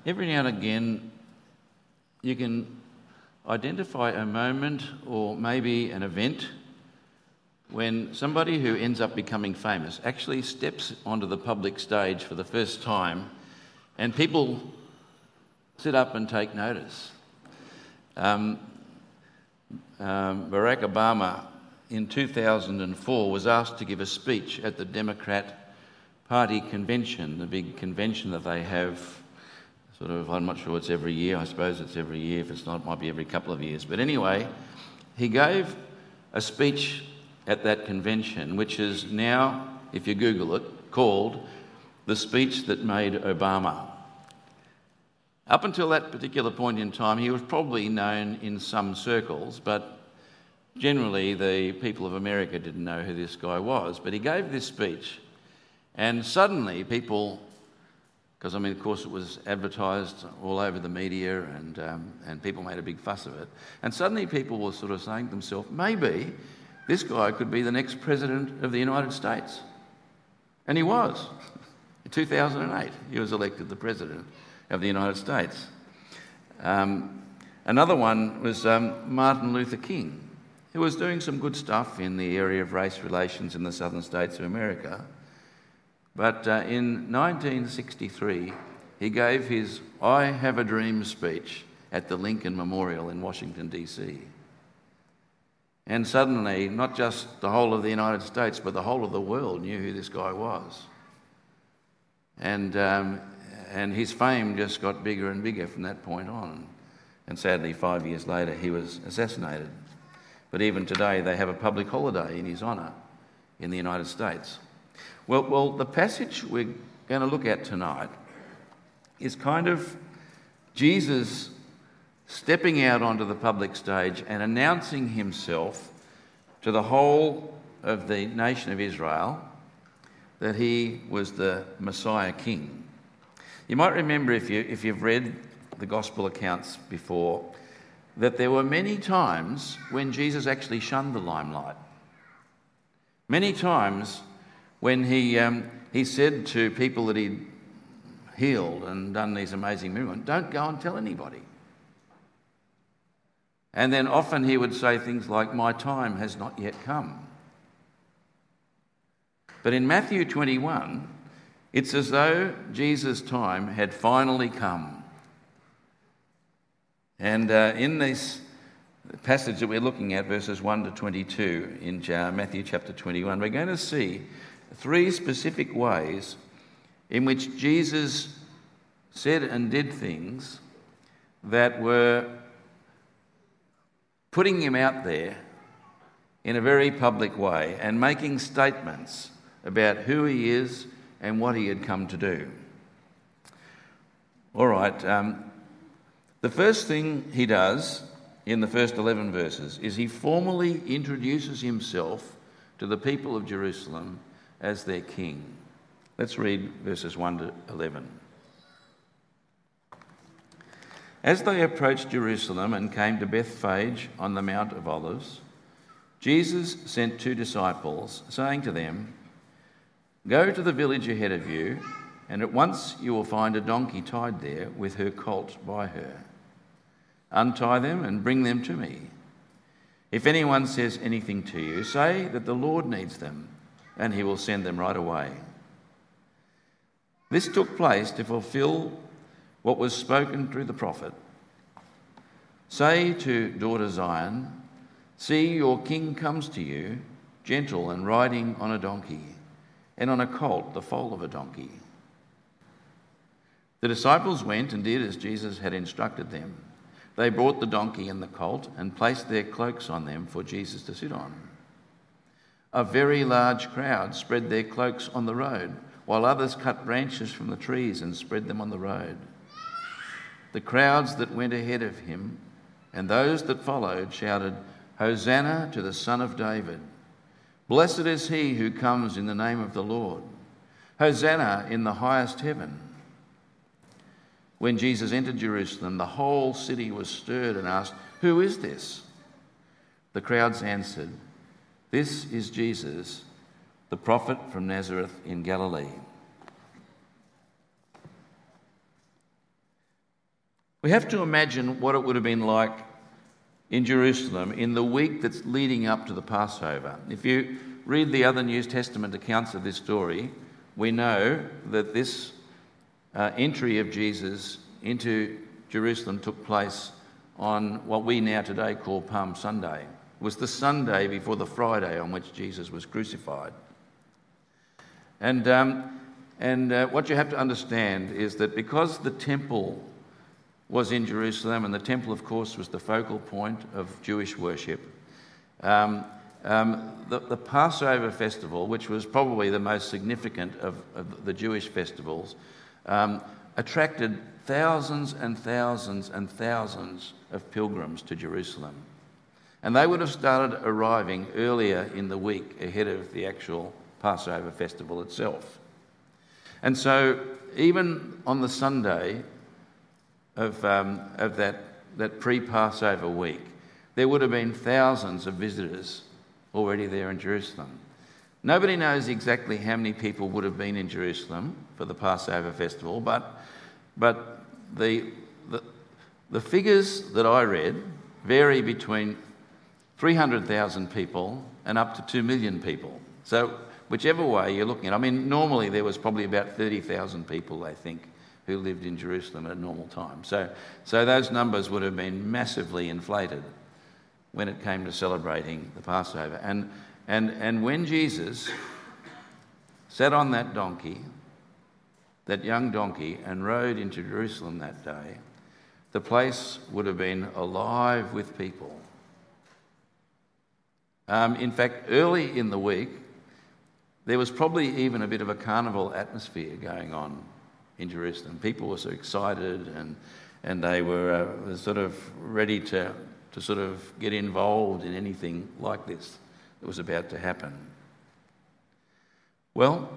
every now and again you can identify a moment or maybe an event when somebody who ends up becoming famous actually steps onto the public stage for the first time and people sit up and take notice. Barack Obama in 2004 was asked to give a speech at the Democrat Party convention, the big convention that they have sort of, I'm not sure it's every year, I suppose it's every year, if it's not it might be every couple of years. But anyway, he gave a speech at that convention, which is now, if you Google it, called The Speech That Made Obama. Up until that particular point in time, he was probably known in some circles, but generally the people of America didn't know who this guy was. But he gave this speech, and suddenly people, because of course it was advertised all over the media and people made a big fuss of it, and suddenly people were sort of saying to themselves, maybe this guy could be the next president of the United States. And he was. In 2008, he was elected the president of the United States. Another one was Martin Luther King, who was doing some good stuff in the area of race relations in the southern states of America. But in 1963, he gave his I Have a Dream speech at the Lincoln Memorial in Washington, D.C. And suddenly, not just the whole of the United States, but the whole of the world knew who this guy was. And his fame just got bigger and bigger from that point on. And sadly, 5 years later, he was assassinated. But even today, they have a public holiday in his honour in the United States. Well, the passage we're going to look at tonight is kind of Jesus stepping out onto the public stage and announcing himself to the whole of the nation of Israel that he was the Messiah King. You might remember, if you've read the Gospel accounts before, that there were many times when Jesus actually shunned the limelight. Many times when he said to people that he'd healed and done these amazing miracles, don't go and tell anybody. And then often he would say things like, my time has not yet come. But in Matthew 21, it's as though Jesus' time had finally come. And in this passage that we're looking at, verses 1 to 22 in Matthew chapter 21, we're going to see three specific ways in which Jesus said and did things that were putting him out there in a very public way and making statements about who he is and what he had come to do. All right, the first thing he does in the first 11 verses is he formally introduces himself to the people of Jerusalem as their king. Let's read verses 1 to 11. As they approached Jerusalem and came to Bethphage on the Mount of Olives, Jesus sent 2 disciples, saying to them, "Go to the village ahead of you, and at once you will find a donkey tied there with her colt by her. Untie them and bring them to me. If anyone says anything to you, say that the Lord needs them, and he will send them right away." This took place to fulfill what was spoken through the prophet. "Say to daughter Zion, see, your king comes to you, gentle and riding on a donkey, and on a colt, the foal of a donkey." The disciples went and did as Jesus had instructed them. They brought the donkey and the colt and placed their cloaks on them for Jesus to sit on. A very large crowd spread their cloaks on the road, while others cut branches from the trees and spread them on the road. The crowds that went ahead of him and those that followed shouted, "Hosanna to the Son of David. Blessed is he who comes in the name of the Lord. Hosanna in the highest heaven." When Jesus entered Jerusalem, the whole city was stirred and asked, "Who is this?" The crowds answered, "This is Jesus, the prophet from Nazareth in Galilee." We have to imagine what it would have been like in Jerusalem in the week that's leading up to the Passover. If you read the other New Testament accounts of this story, we know that this entry of Jesus into Jerusalem took place on what we now today call Palm Sunday. It was the Sunday before the Friday on which Jesus was crucified. And what you have to understand is that because the temple was in Jerusalem, and the temple, of course, was the focal point of Jewish worship, the Passover festival, which was probably the most significant of the Jewish festivals, attracted thousands and thousands and thousands of pilgrims to Jerusalem. And they would have started arriving earlier in the week ahead of the actual Passover festival itself. And so even on the Sunday of that pre-Passover week, there would have been thousands of visitors already there in Jerusalem. Nobody knows exactly how many people would have been in Jerusalem for the Passover festival, but the figures that I read vary between 300,000 people and up to 2 million people. So whichever way you're looking at it, I mean, normally there was probably about 30,000 people, I think, who lived in Jerusalem at a normal time. So those numbers would have been massively inflated when it came to celebrating the Passover. And when Jesus sat on that donkey, that young donkey, and rode into Jerusalem that day, the place would have been alive with people. In fact, early in the week, there was probably even a bit of a carnival atmosphere going on in Jerusalem. People were so excited and they were sort of ready to sort of get involved in anything like this that was about to happen. Well,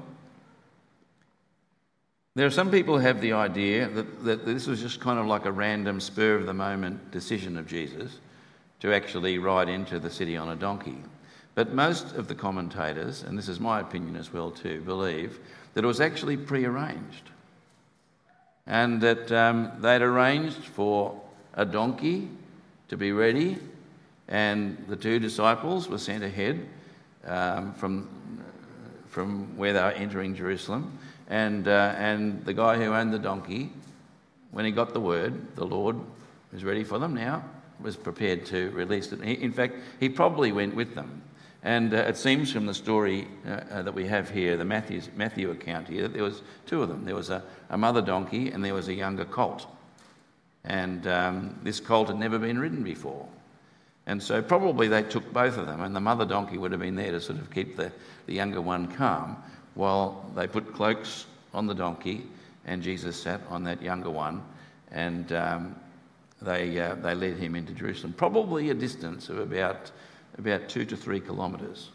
there are some people who have the idea that this was just kind of like a random spur-of-the-moment decision of Jesus to actually ride into the city on a donkey. But most of the commentators, and this is my opinion as well too, believe that it was actually pre-arranged, and that they'd arranged for a donkey to be ready, and the two disciples were sent ahead from where they were entering Jerusalem, and the guy who owned the donkey, when he got the word, the Lord was ready for them now, was prepared to release it. In fact, he probably went with them. And it seems from the story that we have here, the Matthew account here, that there was two of them. There was a mother donkey and there was a younger colt. And this colt had never been ridden before. And so probably they took both of them, and the mother donkey would have been there to sort of keep the younger one calm while they put cloaks on the donkey and Jesus sat on that younger one, and they led him into Jerusalem, probably a distance of about 2 to 3 kilometres.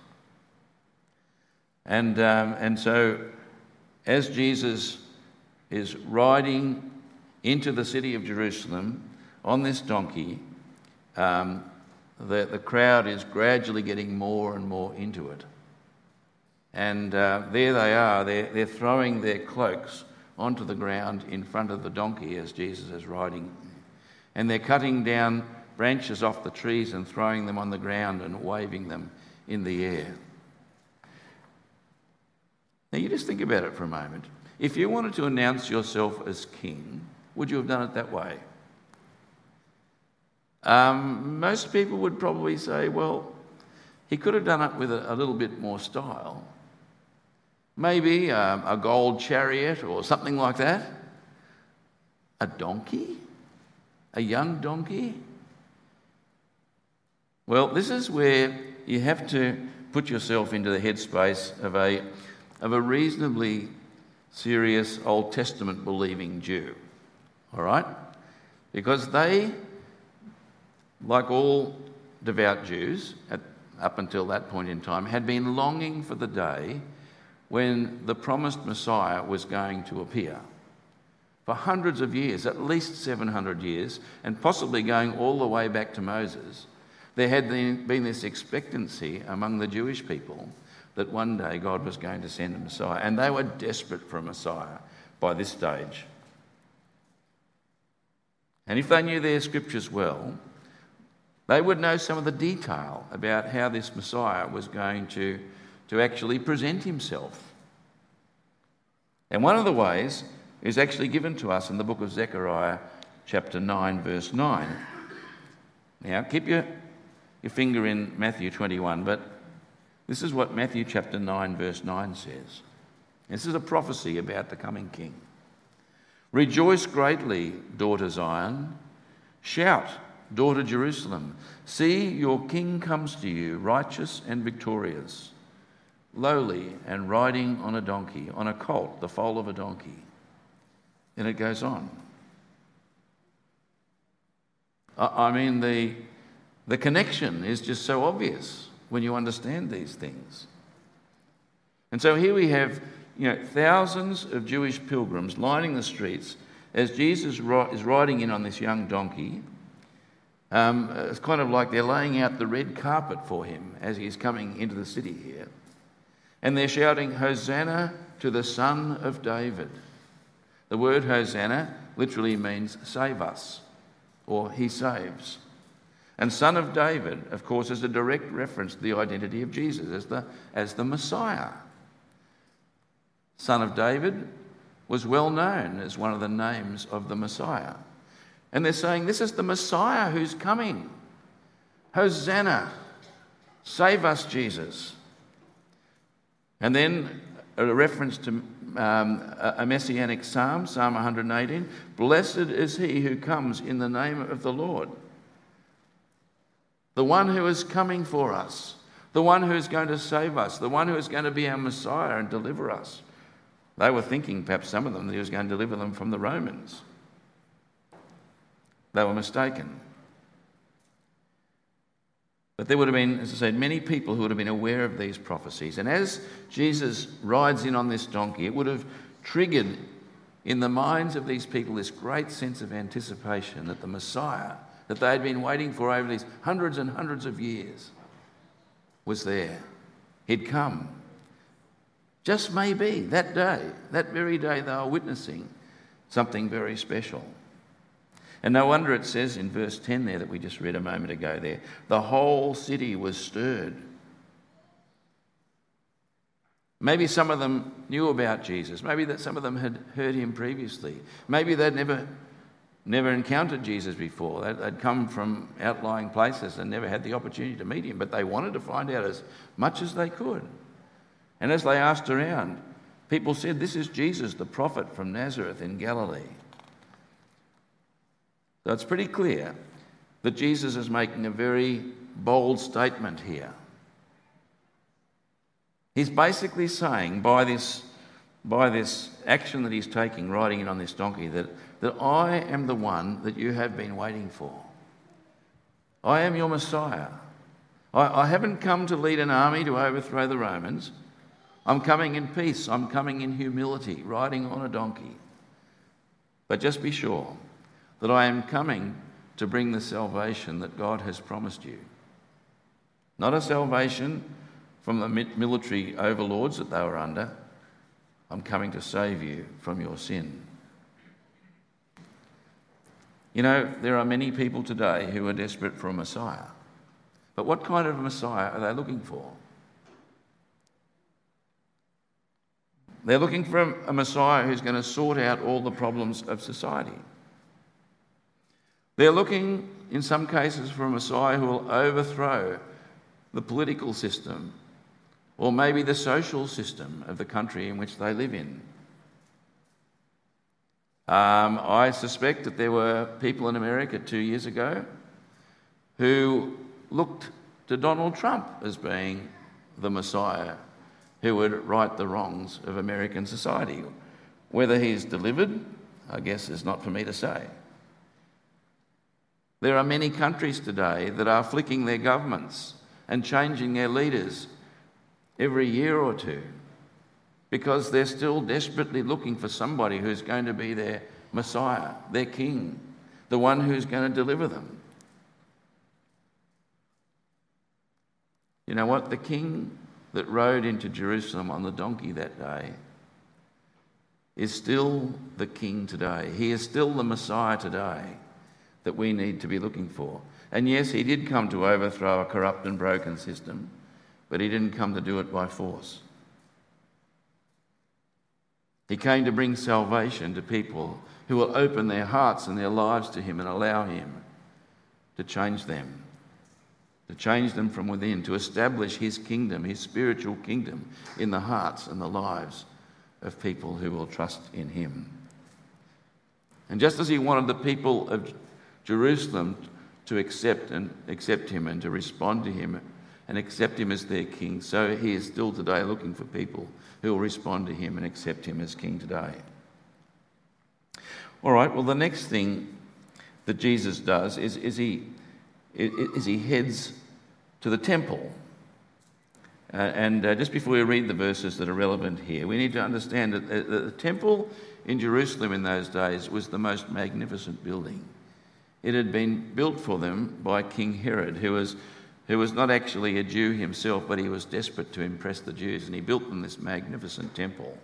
And so as Jesus is riding into the city of Jerusalem on this donkey, the crowd is gradually getting more and more into it. And there they are, they're throwing their cloaks onto the ground in front of the donkey as Jesus is riding. And they're cutting down branches off the trees and throwing them on the ground and waving them in the air. Now you just think about it for a moment. If you wanted to announce yourself as king, would you have done it that way? Most people would probably say, well, he could have done it with a little bit more style. Maybe a gold chariot or something like that. A donkey? A young donkey? Well, this is where you have to put yourself into the headspace of a reasonably serious Old Testament believing Jew, all right? Because they, like all devout Jews up until that point in time, had been longing for the day when the promised Messiah was going to appear. For hundreds of years, at least 700 years, and possibly going all the way back to Moses, there had been this expectancy among the Jewish people that one day God was going to send a Messiah, and they were desperate for a Messiah by this stage. And if they knew their scriptures well, they would know some of the detail about how this Messiah was going to actually present himself. And one of the ways is actually given to us in the book of Zechariah, chapter 9, verse 9. Now, keep your finger in Matthew 21, but this is what Matthew chapter 9, verse 9 says. This is a prophecy about the coming king. Rejoice greatly, daughter Zion. Shout, daughter Jerusalem. See, your king comes to you, righteous and victorious, lowly and riding on a donkey, on a colt, the foal of a donkey. And it goes on. I mean, the connection is just so obvious when you understand these things. And so here we have, thousands of Jewish pilgrims lining the streets as Jesus is riding in on this young donkey. It's kind of like they're laying out the red carpet for him as he's coming into the city here. And they're shouting, Hosanna to the Son of David. The word Hosanna literally means save us, or he saves. And Son of David, of course, is a direct reference to the identity of Jesus as the Messiah. Son of David was well known as one of the names of the Messiah. And they're saying, this is the Messiah who's coming. Hosanna, save us, Jesus. And then a reference to a messianic psalm, Psalm 118, blessed is he who comes in the name of the Lord. The one who is coming for us, the one who is going to save us, the one who is going to be our Messiah and deliver us. They were thinking, perhaps some of them, that he was going to deliver them from the Romans. They were mistaken. But there would have been, as I said, many people who would have been aware of these prophecies. And as Jesus rides in on this donkey, it would have triggered in the minds of these people this great sense of anticipation that the Messiah that they had been waiting for over these hundreds and hundreds of years was there. He'd come. Just maybe that day, that very day, they were witnessing something very special. And no wonder it says in verse 10 there that we just read a moment ago there, the whole city was stirred. Maybe some of them knew about Jesus. Maybe that some of them had heard him previously. Maybe they'd never encountered Jesus before. They'd come from outlying places and never had the opportunity to meet him, but they wanted to find out as much as they could. And as they asked around, people said, this is Jesus, the prophet from Nazareth in Galilee. So it's pretty clear that Jesus is making a very bold statement here. He's basically saying by this action that he's taking, riding in on this donkey, that I am the one that you have been waiting for. I am your Messiah. I haven't come to lead an army to overthrow the Romans. I'm coming in peace. I'm coming in humility, riding on a donkey. But just be sure that I am coming to bring the salvation that God has promised you. Not a salvation from the military overlords that they were under. I'm coming to save you from your sin. There are many people today who are desperate for a Messiah. But what kind of a Messiah are they looking for? They're looking for a Messiah who's going to sort out all the problems of society. They're looking, in some cases, for a Messiah who will overthrow the political system or maybe the social system of the country in which they live in. I suspect that there were people in America 2 years ago who looked to Donald Trump as being the Messiah who would right the wrongs of American society. Whether he's delivered, I guess, is not for me to say. There are many countries today that are flicking their governments and changing their leaders every year or two because they're still desperately looking for somebody who's going to be their Messiah, their king, the one who's going to deliver them. You know what? The king that rode into Jerusalem on the donkey that day is still the king today. He is still the Messiah today. that we need to be looking for. And yes, he did come to overthrow a corrupt and broken system, but he didn't come to do it by force. He came to bring salvation to people who will open their hearts and their lives to him and allow him to change them from within, to establish his kingdom, his spiritual kingdom, in the hearts and the lives of people who will trust in him. And just as he wanted the people of Jerusalem to accept him and to respond to him and accept him as their king, so he is still today looking for people who will respond to him and accept him as king today. All right, well, the next thing that Jesus does is he heads to the temple. Just before we read the verses that are relevant here, we need to understand that the temple in Jerusalem in those days was the most magnificent building. It had been built for them by King Herod, who was not actually a Jew himself, but he was desperate to impress the Jews, and he built them this magnificent temple.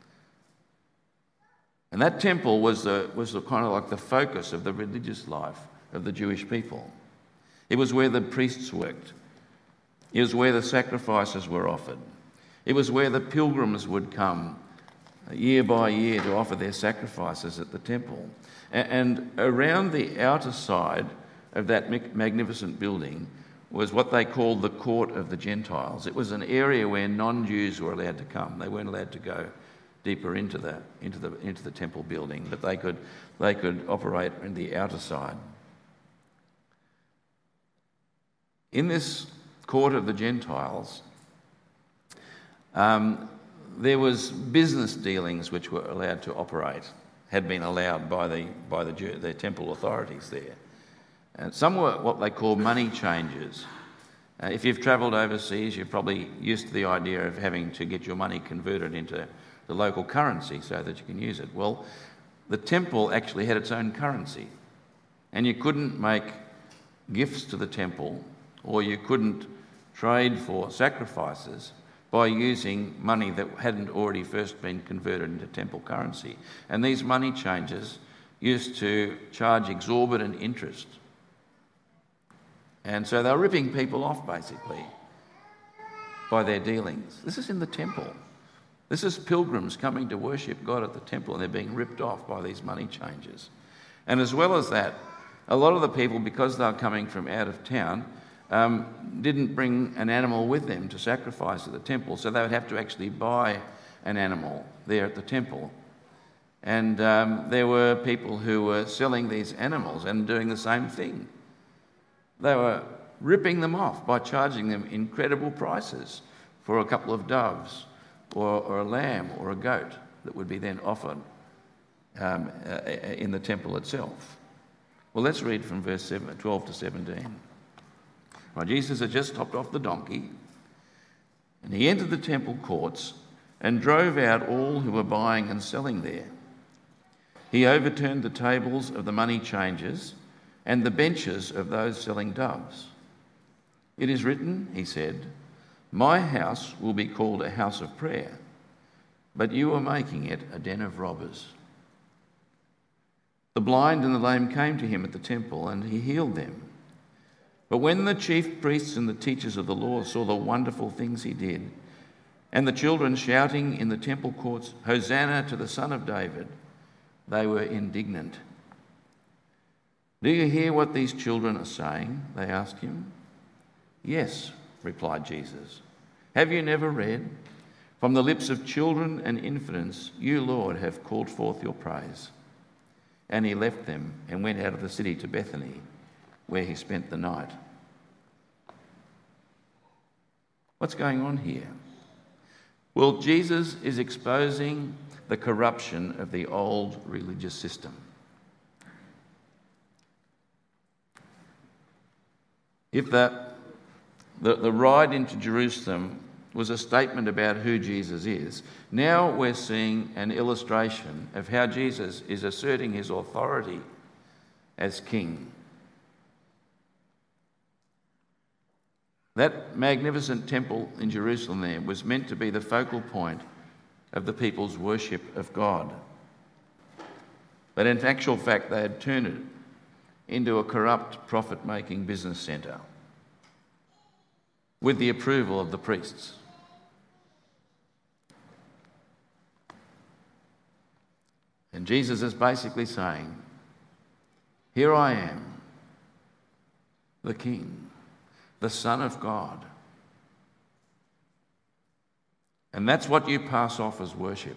And that temple was the kind of like the focus of the religious life of the Jewish people. It was where the priests worked. It was where the sacrifices were offered. It was where the pilgrims would come year by year to offer their sacrifices at the temple. And around the outer side of that magnificent building was what they called the court of the Gentiles. It was an area where non-Jews were allowed to come. They weren't allowed to go deeper into the temple building, but they could operate in the outer side. In this court of the Gentiles, there was business dealings which were allowed to operate, had been allowed by the temple authorities there. And some were what they call money changers. If you've travelled overseas, you're probably used to the idea of having to get your money converted into the local currency so that you can use it. Well, the temple actually had its own currency, and you couldn't make gifts to the temple, or you couldn't trade for sacrifices by using money that hadn't already first been converted into temple currency. And these money changers used to charge exorbitant interest. And so they were ripping people off, basically, by their dealings. This is in the temple. This is pilgrims coming to worship God at the temple, and they're being ripped off by these money changers. And as well as that, a lot of the people, because they were coming from out of town, didn't bring an animal with them to sacrifice at the temple, so they would have to actually buy an animal there at the temple. And there were people who were selling these animals and doing the same thing. They were ripping them off by charging them incredible prices for a couple of doves or a lamb or a goat that would be then offered in the temple itself. Well, let's read from verse 12 to 17. Right, Jesus had just hopped off the donkey, and he entered the temple courts and drove out all who were buying and selling there. He overturned the tables of the money changers and the benches of those selling doves. It is written, he said, "My house will be called a house of prayer, but you are making it a den of robbers." The blind and the lame came to him at the temple, and he healed them. But when the chief priests and the teachers of the law saw the wonderful things he did, and the children shouting in the temple courts, "Hosanna to the Son of David," they were indignant. "Do you hear what these children are saying?" they asked him. "Yes," replied Jesus. "Have you never read? From the lips of children and infants, you, Lord, have called forth your praise." And he left them and went out of the city to Bethany, where he spent the night. What's going on here? Well, Jesus is exposing the corruption of the old religious system. If the ride into Jerusalem was a statement about who Jesus is, now we're seeing an illustration of how Jesus is asserting his authority as king. That magnificent temple in Jerusalem there was meant to be the focal point of the people's worship of God. But in actual fact, they had turned it into a corrupt, profit-making business centre with the approval of the priests. And Jesus is basically saying, here I am, the King, the Son of God. And that's what you pass off as worship.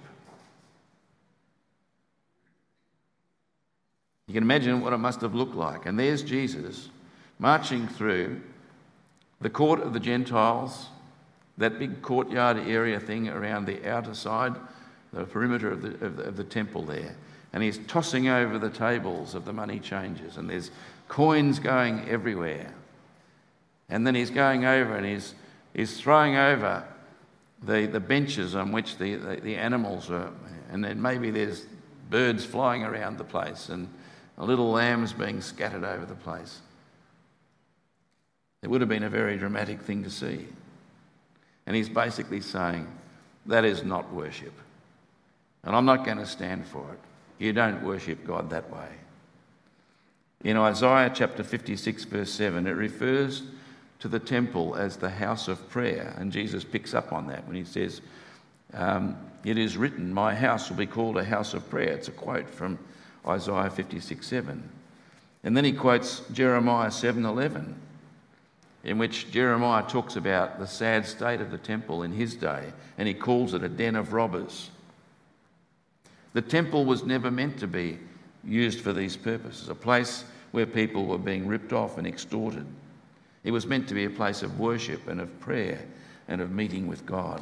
You can imagine what it must have looked like. And there's Jesus marching through the court of the Gentiles, that big courtyard area thing around the outer side, the perimeter of the temple there. And he's tossing over the tables of the money changers, and there's coins going everywhere. And then he's going over and he's throwing over the benches on which the animals are, and then maybe there's birds flying around the place and little lambs being scattered over the place. It would have been a very dramatic thing to see. And he's basically saying, that is not worship. And I'm not going to stand for it. You don't worship God that way. In Isaiah chapter 56, verse 7, it refers to the temple as the house of prayer. And Jesus picks up on that when he says, it is written, my house will be called a house of prayer. It's a quote from Isaiah 56, 7. And then he quotes Jeremiah 7:11, in which Jeremiah talks about the sad state of the temple in his day, and he calls it a den of robbers. The temple was never meant to be used for these purposes, a place where people were being ripped off and extorted. It was meant to be a place of worship and of prayer and of meeting with God.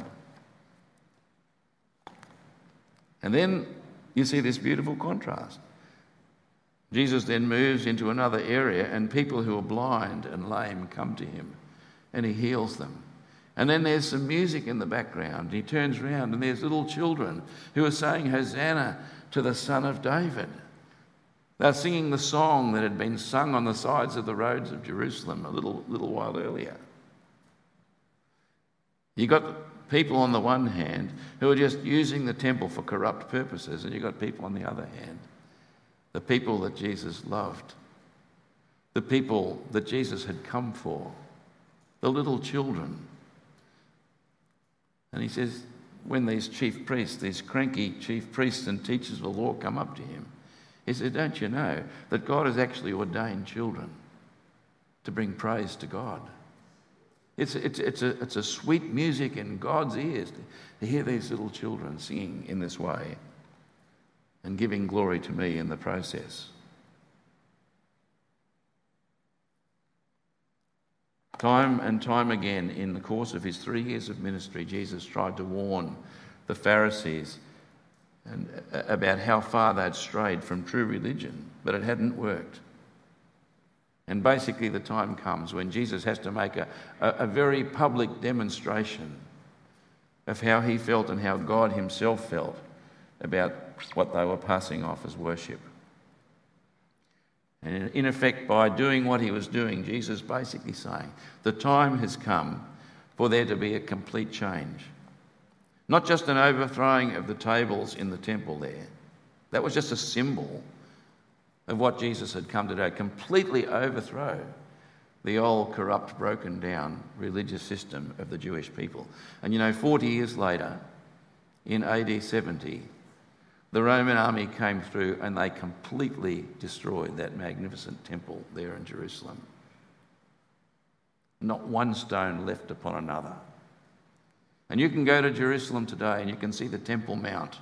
And then you see this beautiful contrast. Jesus then moves into another area, and people who are blind and lame come to him, and he heals them. And then there's some music in the background. He turns around and there's little children who are saying, Hosanna to the Son of David. They're singing the song that had been sung on the sides of the roads of Jerusalem a little while earlier. You've got people on the one hand who are just using the temple for corrupt purposes, and you've got people on the other hand, the people that Jesus loved, the people that Jesus had come for, the little children. And he says, when these chief priests, these cranky chief priests and teachers of the law come up to him, he said, don't you know that God has actually ordained children to bring praise to God? It's a sweet music in God's ears to hear these little children singing in this way and giving glory to me in the process. Time and time again in the course of his 3 years of ministry, Jesus tried to warn the Pharisees about how far they'd strayed from true religion, but it hadn't worked. And basically the time comes when Jesus has to make a very public demonstration of how he felt and how God himself felt about what they were passing off as worship. And in effect, by doing what he was doing, Jesus basically saying, the time has come for there to be a complete change. Not just an overthrowing of the tables in the temple there. That was just a symbol of what Jesus had come to do, completely overthrow the old, corrupt, broken down religious system of the Jewish people. And 40 years later, in AD 70, the Roman army came through and they completely destroyed that magnificent temple there in Jerusalem. Not one stone left upon another. And you can go to Jerusalem today and you can see the Temple Mount.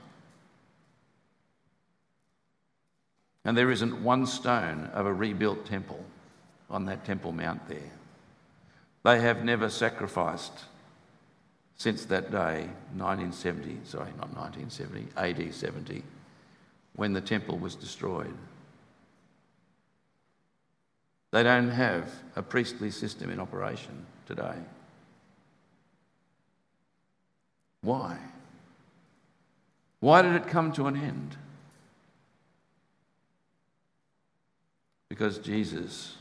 And there isn't one stone of a rebuilt temple on that Temple Mount there. They have never sacrificed since that day, AD 70, when the temple was destroyed. They don't have a priestly system in operation today. Why? Why did it come to an end? Because Jesus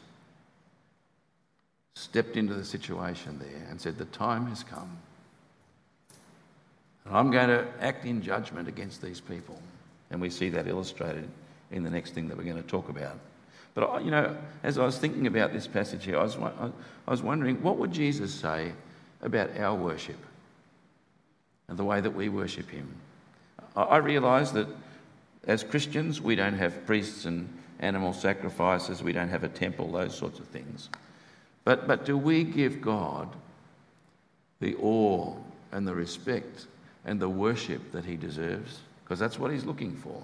stepped into the situation there and said, the time has come. And I'm going to act in judgment against these people. And we see that illustrated in the next thing that we're going to talk about. But, as I was thinking about this passage here, I was wondering, what would Jesus say about our worship and the way that we worship him? I realise that as Christians, we don't have priests and animal sacrifices, we don't have a temple, those sorts of things. But do we give God the awe and the respect and the worship that he deserves? Because that's what he's looking for.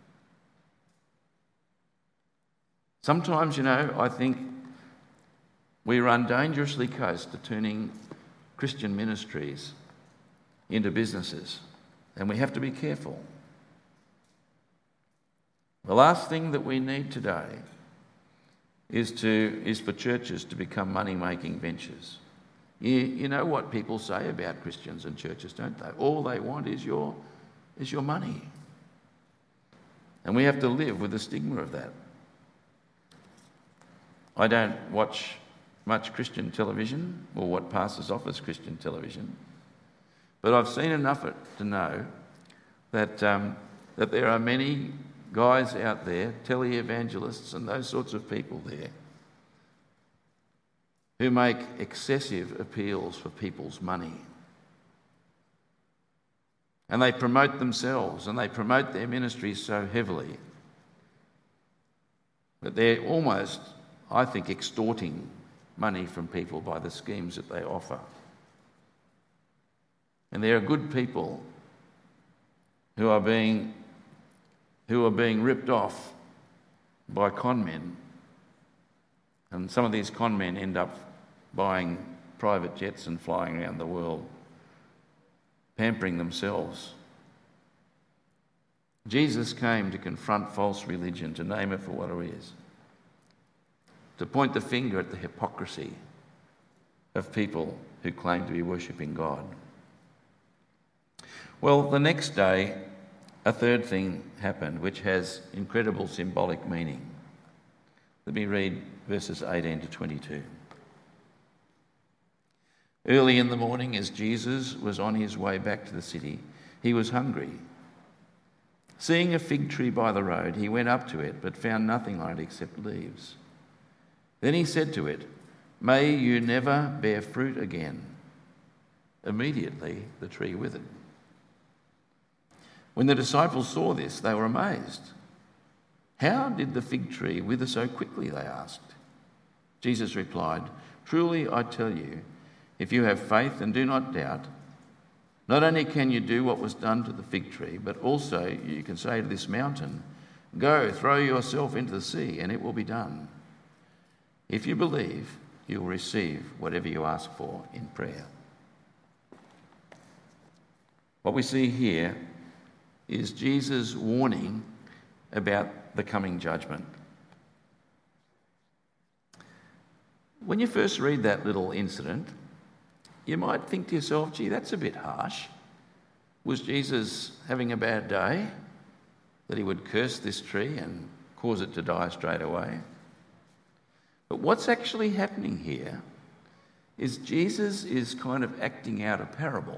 Sometimes, I think we run dangerously close to turning Christian ministries into businesses, and we have to be careful. The last thing that we need today is for churches to become money-making ventures. You know what people say about Christians and churches, don't they? All they want is your money. And we have to live with the stigma of that. I don't watch much Christian television, or what passes off as Christian television, but I've seen enough to know that there are many guys out there, televangelists and those sorts of people there, who make excessive appeals for people's money. And they promote themselves and they promote their ministries so heavily that they're almost, I think, extorting money from people by the schemes that they offer. And there are good people who are being ripped off by con men. And some of these con men end up buying private jets and flying around the world, pampering themselves. Jesus came to confront false religion, to name it for what it is, to point the finger at the hypocrisy of people who claim to be worshipping God. Well, the next day, a third thing happened, which has incredible symbolic meaning. Let me read verses 18 to 22. Early in the morning, as Jesus was on his way back to the city, he was hungry. Seeing a fig tree by the road, he went up to it, but found nothing on it except leaves. Then he said to it, "May you never bear fruit again." Immediately the tree withered. When the disciples saw this, they were amazed. "How did the fig tree wither so quickly?" they asked. Jesus replied, "Truly I tell you, if you have faith and do not doubt, not only can you do what was done to the fig tree, but also you can say to this mountain, 'Go, throw yourself into the sea,' and it will be done. If you believe, you will receive whatever you ask for in prayer." What we see here is Jesus' warning about the coming judgment. When you first read that little incident, you might think to yourself, gee, that's a bit harsh. Was Jesus having a bad day that he would curse this tree and cause it to die straight away? But what's actually happening here is Jesus is kind of acting out a parable.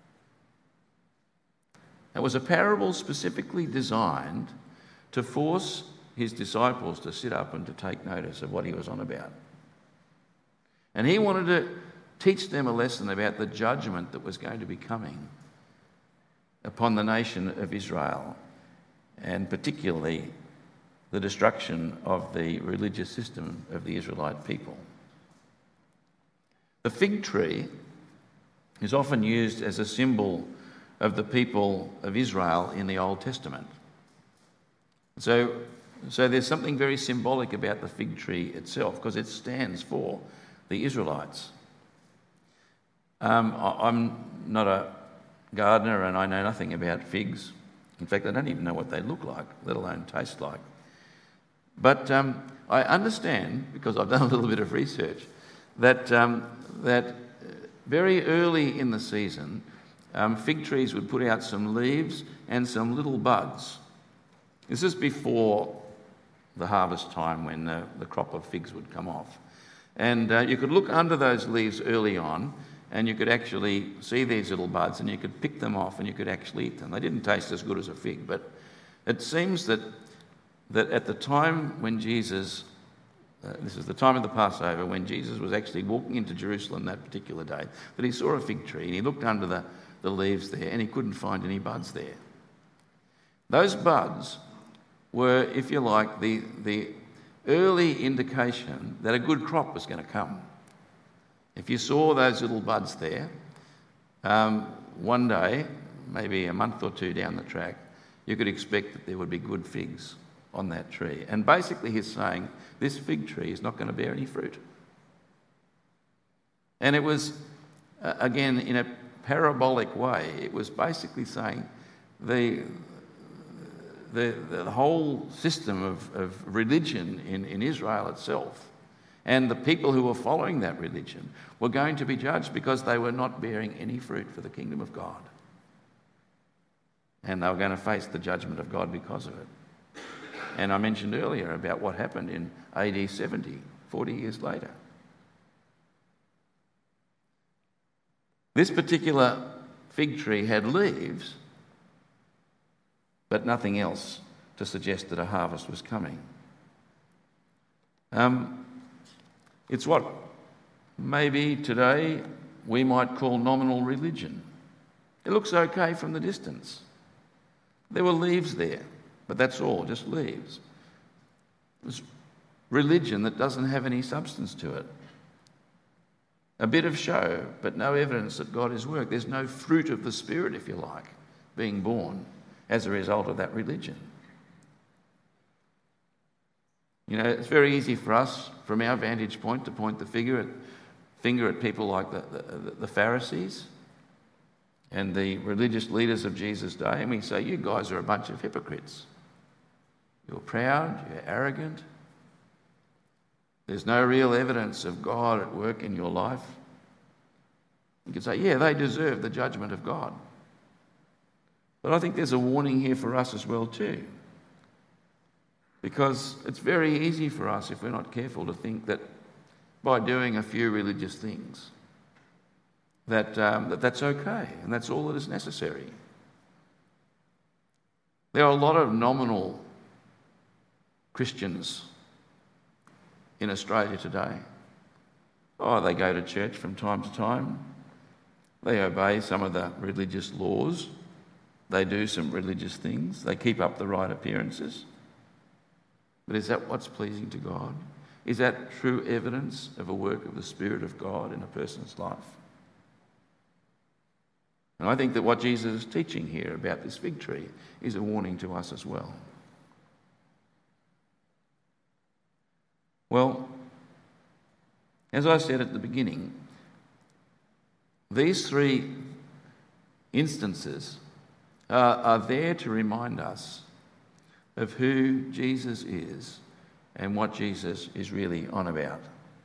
It was a parable specifically designed to force his disciples to sit up and to take notice of what he was on about. And he wanted to teach them a lesson about the judgment that was going to be coming upon the nation of Israel, and particularly the destruction of the religious system of the Israelite people. The fig tree is often used as a symbol of the people of Israel in the Old Testament. So there's something very symbolic about the fig tree itself, because it stands for the Israelites. I'm not a gardener and I know nothing about figs. In fact, I don't even know what they look like, let alone taste like. But I understand, because I've done a little bit of research, that very early in the season, fig trees would put out some leaves and some little buds. This is before the harvest time, when the crop of figs would come off. And you could look under those leaves early on, and you could actually see these little buds, and you could pick them off and you could actually eat them. They didn't taste as good as a fig, but it seems that at the time when Jesus this is the time of the Passover when Jesus was actually walking into Jerusalem that particular day, that he saw a fig tree and he looked under the leaves there and he couldn't find any buds there. Those buds were, if you like, the early indication that a good crop was going to come. If you saw those little buds there, one day, maybe a month or two down the track, you could expect that there would be good figs on that tree. And basically he's saying this fig tree is not going to bear any fruit. And it was, again, in a parabolic way, it was basically saying the whole system of religion in Israel itself and the people who were following that religion were going to be judged because they were not bearing any fruit for the kingdom of God. And they were going to face the judgment of God because of it. And I mentioned earlier about what happened in AD 70, 40 years later. This particular fig tree had leaves, but nothing else to suggest that a harvest was coming. It's what maybe today we might call nominal religion. It looks okay from the distance. There were leaves there, but that's all, just leaves. It's religion that doesn't have any substance to it. A bit of show, but no evidence that God is work. There's no fruit of the Spirit, if you like, being born as a result of that religion. You know, it's very easy for us, from our vantage point, to point the finger at people like the Pharisees and the religious leaders of Jesus' day, and we say, you guys are a bunch of hypocrites. You're proud, you're arrogant. There's no real evidence of God at work in your life. You can say, yeah, they deserve the judgment of God. But I think there's a warning here for us as well too. Because it's very easy for us, if we're not careful, to think that by doing a few religious things, that's okay and that's all that is necessary. There are a lot of nominal Christians in Australia today. Oh, they go to church from time to time. They obey some of the religious laws. They do some religious things. They keep up the right appearances. But is that what's pleasing to God? Is that true evidence of a work of the Spirit of God in a person's life? And I think that what Jesus is teaching here about this fig tree is a warning to us as well. Well, as I said at the beginning, these three instances are there to remind us of who Jesus is and what Jesus is really on about.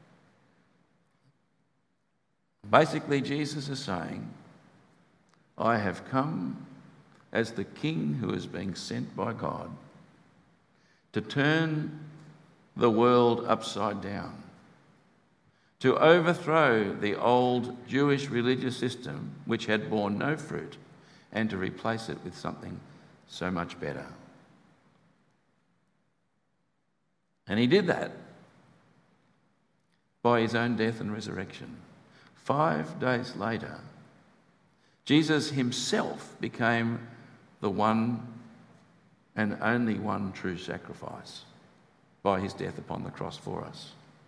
Basically, Jesus is saying, I have come as the King who is being sent by God to turn the world upside down, to overthrow the old Jewish religious system which had borne no fruit, and to replace it with something so much better. And he did that by his own death and resurrection. 5 days later, Jesus himself became the one and only one true sacrifice by his death upon the cross for us.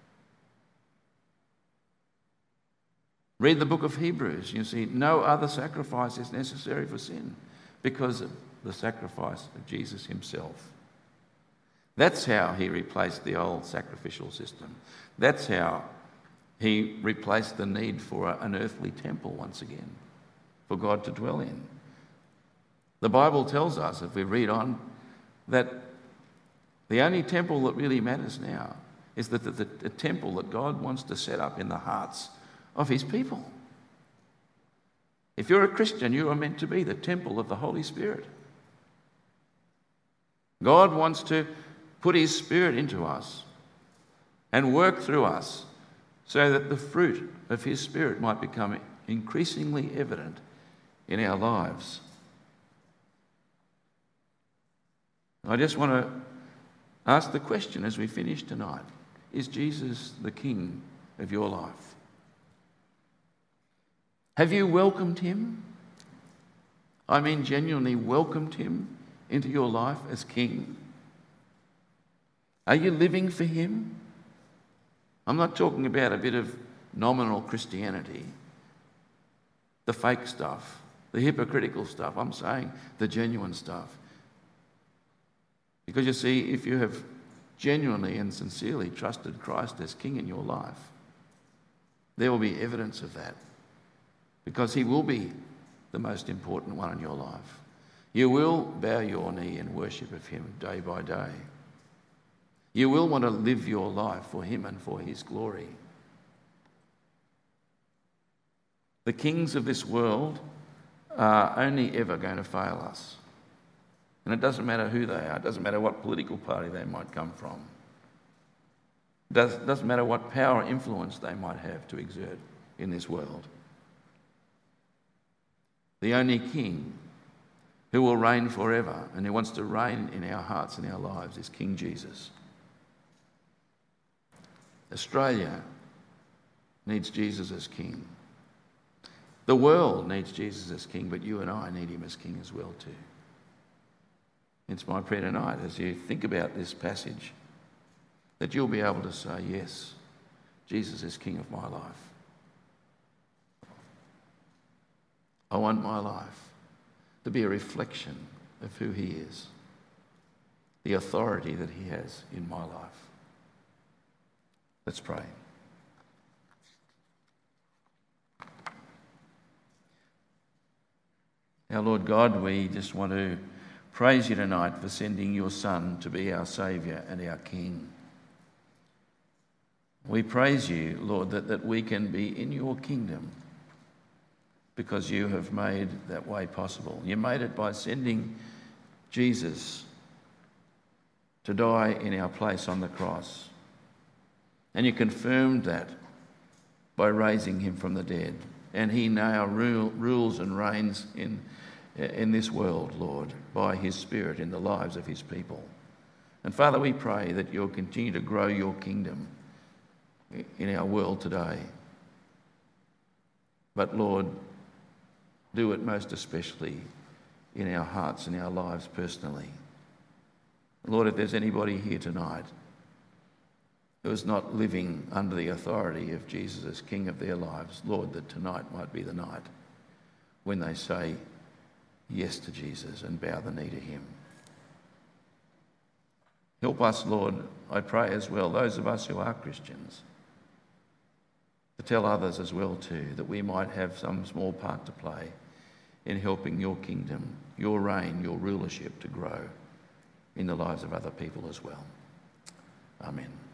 Read the book of Hebrews. You see, no other sacrifice is necessary for sin because of the sacrifice of Jesus himself. That's how he replaced the old sacrificial system. That's how he replaced the need for an earthly temple once again, for God to dwell in. The Bible tells us, if we read on, that the only temple that really matters now is the temple that God wants to set up in the hearts of his people. If you're a Christian, you are meant to be the temple of the Holy Spirit. God wants to put his Spirit into us and work through us so that the fruit of his Spirit might become increasingly evident in our lives. I just want to ask the question as we finish tonight. Is Jesus the King of your life? Have you welcomed him? I mean, genuinely welcomed him into your life as King? Are you living for him? I'm not talking about a bit of nominal Christianity, the fake stuff, the hypocritical stuff. I'm saying the genuine stuff. Because you see, if you have genuinely and sincerely trusted Christ as King in your life, there will be evidence of that. Because he will be the most important one in your life. You will bow your knee in worship of him day by day. You will want to live your life for him and for his glory. The kings of this world are only ever going to fail us. And it doesn't matter who they are. It doesn't matter what political party they might come from. It doesn't matter what power or influence they might have to exert in this world. The only king who will reign forever and who wants to reign in our hearts and our lives is King Jesus. Australia needs Jesus as King. The world needs Jesus as King, but you and I need him as King as well too. It's my prayer tonight as you think about this passage that you'll be able to say, yes, Jesus is King of my life. I want my life to be a reflection of who he is, the authority that he has in my life. Let's pray. Our Lord God, we just want to praise you tonight for sending your Son to be our Saviour and our King. We praise you, Lord, that we can be in your kingdom because you have made that way possible. You made it by sending Jesus to die in our place on the cross. And you confirmed that by raising him from the dead. And he now rules and reigns in this world, Lord, by his Spirit in the lives of his people. And Father, we pray that you'll continue to grow your kingdom in our world today. But Lord, do it most especially in our hearts and our lives personally. Lord, if there's anybody here tonight who is not living under the authority of Jesus as King of their lives, Lord, that tonight might be the night when they say yes to Jesus and bow the knee to him. Help us, Lord, I pray as well, those of us who are Christians, to tell others as well too, that we might have some small part to play in helping your kingdom, your reign, your rulership to grow in the lives of other people as well. Amen.